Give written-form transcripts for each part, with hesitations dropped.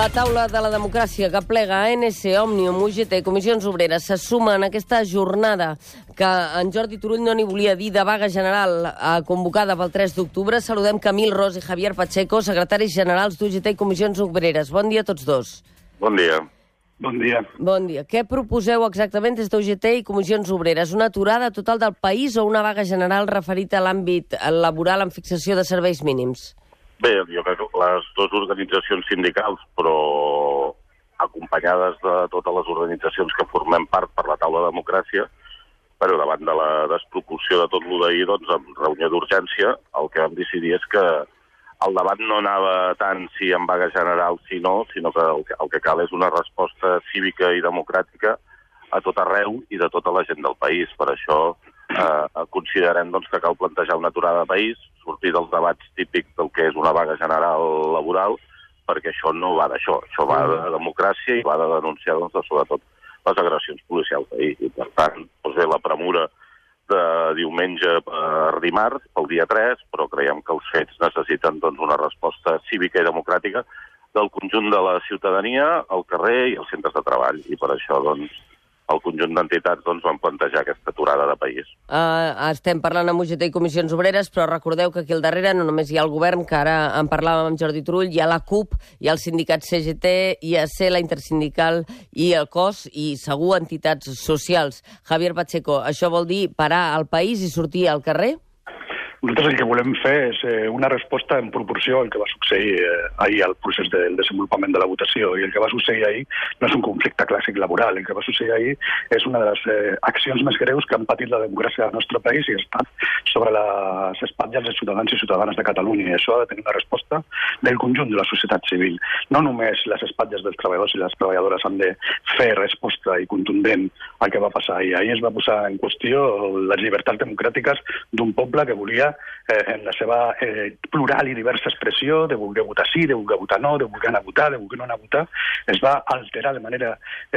La taula de la democràcia que plega ANC, Òmnium, UGT i Comissions Obreres se suma en aquesta jornada que en Jordi Turull no n'hi volia dir de vaga general convocada pel 3 d'octubre. Saludem Camil Ros i Javier Pacheco, secretaris generals d'UGT i Comissions Obreres. Bon dia a tots dos. Bon dia. Bon dia. Bon dia. Què proposeu exactament des d'UGT i Comissions Obreres? Una aturada total del país o una vaga general referida a l'àmbit laboral amb fixació de serveis mínims? Bé, jo crec que les dues organitzacions sindicals, però acompanyades de totes les organitzacions que formem part per la taula de democràcia, però davant de la desproporció de tot l'ahir, doncs, en reunió d'urgència, el que vam decidir és que el debat no anava tant si en vaga general si no, sinó que el que cal és una resposta cívica i democràtica a tot arreu i de tota la gent del país. Per això considerem doncs, que cal plantejar una aturada de país, sortir dels debats típics del que és una vaga general laboral, perquè això no va d'això. Això va de democràcia i va de denunciar, doncs, sobretot les agressions policials d'ahir. I, per tant, doncs bé, la premura de diumenge per dimarts, pel dia 3, però creiem que els fets necessiten doncs, una resposta cívica i democràtica del conjunt de la ciutadania, al carrer i als centres de treball. I per això, doncs, el conjunt d'entitats doncs, van plantejar aquesta aturada de país. Estem parlant amb UGT i Comissions Obreres, però recordeu que aquí al darrere no només hi ha el govern, que ara en parlàvem amb Jordi Turull, hi ha la CUP, hi ha el sindicat CGT, IAC, la Intersindical i el COS, i segur entitats socials. Javier Pacheco, això vol dir parar al país i sortir al carrer? Nosaltres el que volem fer és una resposta en proporció al que va succeir ahir al procés del desenvolupament de la votació. I el que va succeir ahir no és un conflicte clàssic laboral. El que va succeir ahir és una de les accions més greus que han patit la democràcia del nostre país i està sobre les espatlles dels ciutadans i ciutadanes de Catalunya. I això ha de tenir una resposta del conjunt de la societat civil. No només les espatlles dels treballadors i les treballadores han de fer resposta i contundent al que va passar ahir. Ahir es va posar en qüestió les llibertats democràtiques d'un poble que volia en la seva plural i diversa expressió de voler votar sí, de voler votar no, de voler anar a votar, de voler no anar a votar. Es va alterar de manera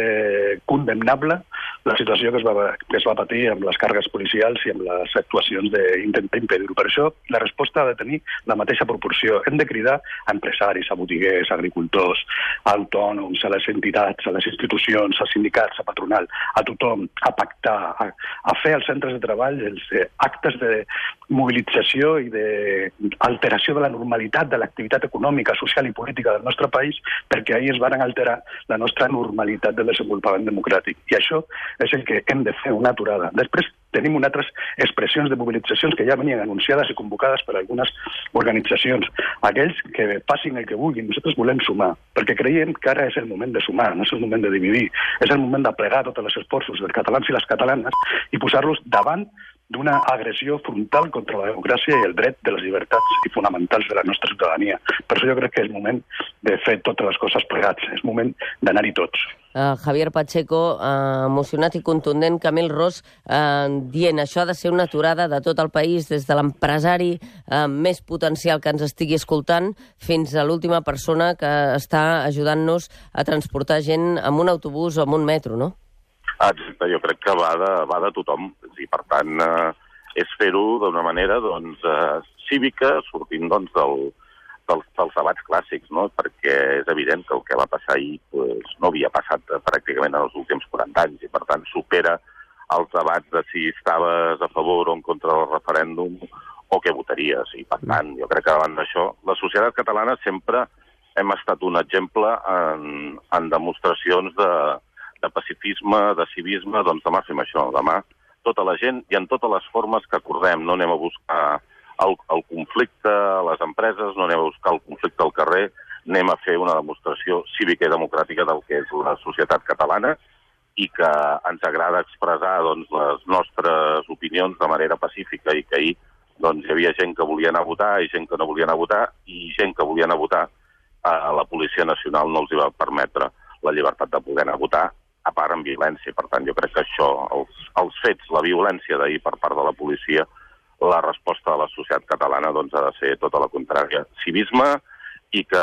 condemnable la situació que es va patir amb les càrregues policials i amb les actuacions d'intentar impedir-ho. Per això la resposta ha de tenir la mateixa proporció. Hem de cridar a empresaris, a botiguers, a agricultors, a autònoms, a les entitats, a les institucions, a sindicats, a patronal, a tothom, a pactar, a fer als centres de treball els actes de mobilització i d'alteració de la normalitat de l'activitat econòmica, social i política del nostre país, perquè ahir es van alterar la nostra normalitat del desenvolupament democràtic. I això és el que hem de fer, una aturada. Després tenim unes altres expressions de mobilitzacions que ja venien anunciades i convocades per algunes organitzacions. Aquells que passin el que vulguin, nosaltres volem sumar, perquè creiem que ara és el moment de sumar, no és el moment de dividir, és el moment de plegar tots els esforços dels catalans i les catalanes i posar-los davant d'una agressió frontal contra la democràcia i el dret de les llibertats i fonamentals de la nostra ciutadania. Per això jo crec que és moment de fer totes les coses plegats, és moment d'anar-hi tots. Javier Pacheco, emocionat i contundent, Camil Ros, dient això ha de ser una aturada de tot el país, des de l'empresari més potencial que ens estigui escoltant fins a l'última persona que està ajudant-nos a transportar gent amb un autobús o amb un metro, no? Exacte, jo crec que va de tothom i per tant és fer-ho d'una manera doncs, cívica, sortint doncs, dels debats clàssics, no? Perquè és evident que el que va passar ahir doncs, no havia passat pràcticament en els últims 40 anys i per tant supera els debats de si estaves a favor o en contra del referèndum o què votaries. I per tant, jo crec que davant d'això la societat catalana sempre hem estat un exemple en demostracions de pacifisme, de civisme, doncs demà fem això. Demà tota la gent i en totes les formes que acordem. No anem a buscar el conflicte a les empreses, no anem a buscar el conflicte al carrer, anem a fer una demostració cívica i democràtica del que és la societat catalana i que ens agrada expressar doncs, les nostres opinions de manera pacífica i que ahir doncs, hi havia gent que volia anar a votar i gent que no volia anar a votar i gent que volia anar a votar a la Policia Nacional no els hi va permetre la llibertat de poder anar a votar a part amb violència. Per tant, jo crec que això, els fets, la violència d'ahir per part de la policia, la resposta de la societat catalana doncs, ha de ser tota la contrària. Civisme i que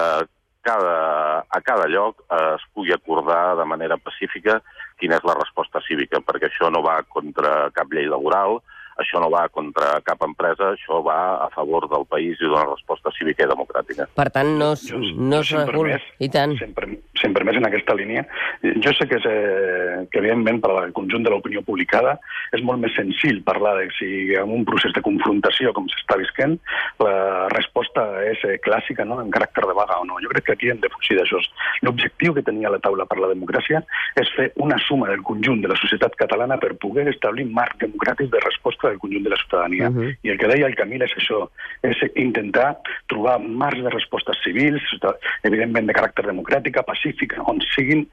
a cada lloc es pugui acordar de manera pacífica quina és la resposta cívica, perquè això no va contra cap llei laboral, això no va contra cap empresa, això va a favor del país i d'una resposta cívica i democràtica. Per tant, no es regula. I tant. Sempre més en aquesta línia. Jo sé que evidentment, per al conjunt de l'opinió publicada, és molt més senzill parlar de si en un procés de confrontació com s'està visquent, la resposta és clàssica, no?, en caràcter de vaga o no. Jo crec que aquí hem de fugir d'això. L'objectiu que tenia la taula per la democràcia és fer una suma del conjunt de la societat catalana per poder establir marc democràtic de resposta del conjunt de la ciutadania. I el que deia el Camil és això, és intentar trobar marcs de respostes civils, evidentment de caràcter democràtica, pacífica, on siguin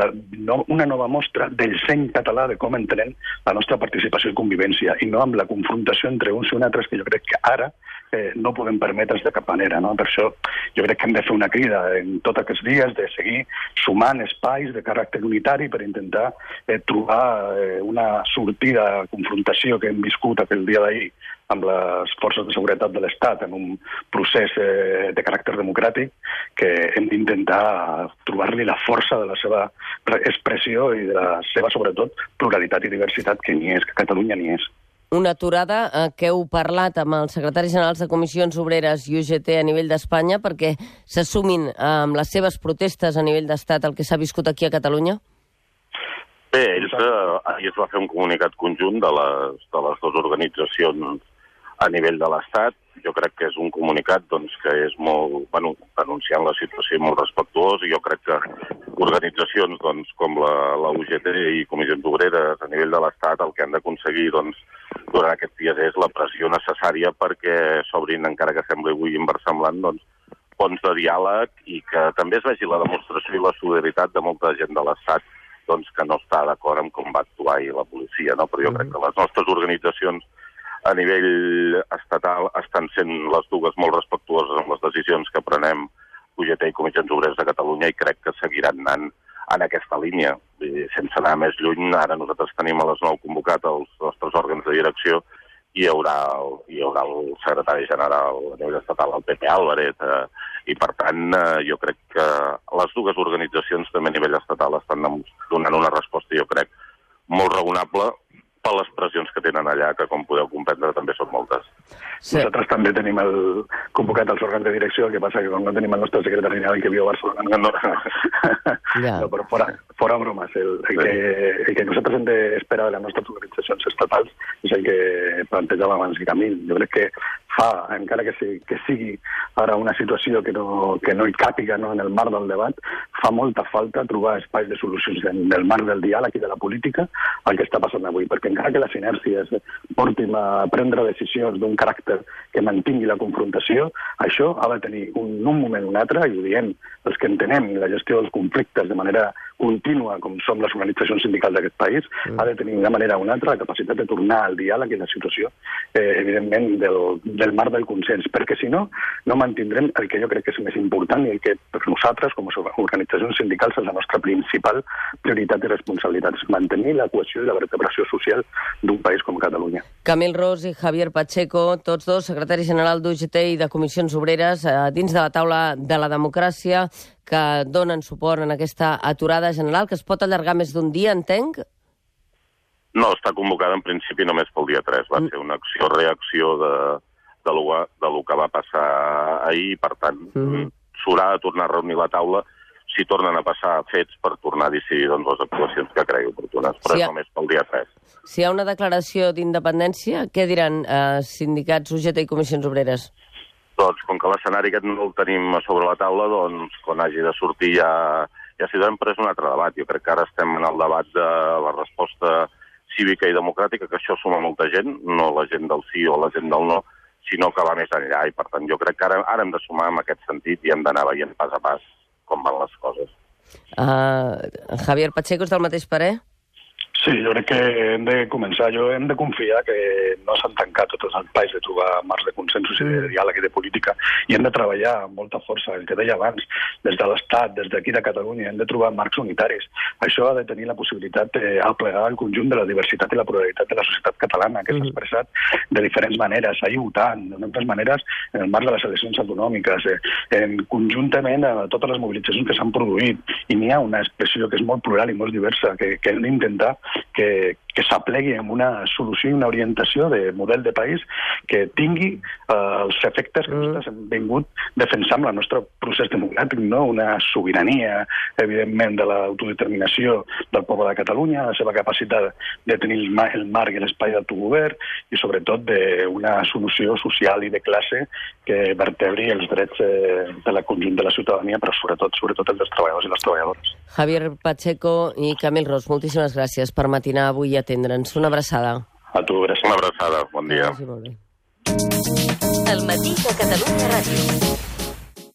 una nova mostra del seny català de com entenem la nostra participació i convivència, i no amb la confrontació entre uns i uns altres, que jo crec que ara no podem permetre's de cap manera, no? Per això jo crec que hem de fer una crida en tots aquests dies de seguir sumant espais de caràcter unitari per intentar trobar una sortida a la confrontació que hem viscut aquell dia d'ahir amb les forces de seguretat de l'Estat en un procés de caràcter democràtic, que hem d'intentar trobar-li la força de la seva expressió i de la seva, sobretot, pluralitat i diversitat, que ni és, que Catalunya ni és. Una aturada que heu parlat amb els secretaris generals de Comissions Obreres i UGT a nivell d'Espanya perquè s'assumin amb les seves protestes a nivell d'Estat el que s'ha viscut aquí a Catalunya? Bé, ahir es va fer un comunicat conjunt de les dues organitzacions a nivell de l'Estat. Jo crec que és un comunicat que és molt, denunciant la situació molt respectuós, i jo crec que organitzacions com la UGT i Comissions Obreres a nivell de l'Estat el que han d'aconseguir durant aquests dies és la pressió necessària perquè s'obrin, encara que sembli avui inversemblant, ponts de diàleg, i que també es vegi la demostració i la solidaritat de molta gent de l'Estat que no està d'acord amb com va actuar ahir la policia, no? Però jo crec que les nostres organitzacions a nivell estatal estan sent les dues molt respectuoses amb les decisions que prenem UGT i Comissions Obreres de Catalunya, i crec que seguiran anant en aquesta línia. Sense anar més lluny, ara nosaltres tenim a les 9 convocat els nostres òrgans de direcció, i hi haurà el secretari general a nivell estatal, el Pepe Álvarez, i per tant jo crec que les dues organitzacions també a nivell estatal estan donant una resposta, jo crec, molt raonable per les pressions que tenen allà, que com podeu comprendre també són moltes. Sí. Nosaltres també tenim convocat els òrgans de direcció, el que passa que com no tenim el nostre secretari general que viu a Barcelona, no, però fora bromes. El que nosaltres hem d'esperar de les nostres organitzacions estatals és el que plantejava abans Camil. Jo crec que encara que sigui ara una situació que no hi càpiga en el marc del debat, fa molta falta trobar espais de solucions en el marc del diàleg i de la política al que està passant avui, perquè encara que les inèrcies portin a prendre decisions d'un caràcter que mantingui la confrontació, això ha de tenir un moment o un altre, i ho diem els que entenem la gestió dels conflictes de manera contínua, com som les organitzacions sindicals d'aquest país, ha de tenir d'una manera o una altra la capacitat de tornar al diàleg i la situació, evidentment, del marc del consens, perquè si no, no mantindrem el que jo crec que és més important i el que per nosaltres, com a organitzacions sindicals, és la nostra principal prioritat i responsabilitat, és mantenir la cohesió i la vertebració social d'un país com Catalunya. Camil Ros i Javier Pacheco, tots dos secretaris general d'UGT i de Comissions Obreres, dins de la taula de la democràcia, que donen suport en aquesta aturada general, que es pot allargar més d'un dia, entenc? No, està convocada en principi només pel dia 3. Va ser una acció-reacció de lo que va passar ahir, per tant, s'haurà de tornar a reunir la taula si tornen a passar fets per tornar a decidir les actuacions que cregui oportunes, però és només pel dia 3. Si hi ha una declaració d'independència, què diran sindicats UGT i Comissions Obreres? Doncs, com que l'escenari aquest no el tenim sobre la taula, doncs, quan hagi de sortir ja s'hi donem pres un altre debat. Jo crec que ara estem en el debat de la resposta cívica i democràtica, que això suma molta gent, no la gent del sí o la gent del no, sinó que va més enllà, i per tant jo crec que ara hem de sumar en aquest sentit i hem d'anar veient pas a pas com van les coses. Javier Pacheco, és del mateix parer? Sí, jo crec que hem de començar. Hem de confiar que no s'han tancat tots els espais de trobar marcs de consensos i de diàleg i de política, i hem de treballar amb molta força, el que deia abans, des de l'Estat, des d'aquí de Catalunya, hem de trobar marcs unitaris. Això ha de tenir la possibilitat d'aplegar el conjunt de la diversitat i la pluralitat de la societat catalana, que s'ha expressat de diferents maneres, ahir votant, d'altres maneres, en el marc de les eleccions autonòmiques, conjuntament a totes les mobilitzacions que s'han produït, i n'hi ha una expressió que és molt plural i molt diversa, que hem d'intentar que que s'aplegui en una solució i una orientació de model de país que tingui els efectes que nosaltres hem vingut defensant amb el nostre procés democràtic, no? Una sobirania, evidentment, de l'autodeterminació del poble de Catalunya, la seva capacitat de tenir el marc i l'espai d'autogovern i, sobretot, d'una solució social i de classe que vertebri els drets de la conjunt de la ciutadania, però sobretot els dels treballadors i les treballadores. Javier Pacheco i Camil Ros, moltíssimes gràcies per matinar avui i atendre'ns. Una abraçada. A tu, gràcies. Una abraçada. Bon dia. Molt bé. El matí de Catalunya Ràdio.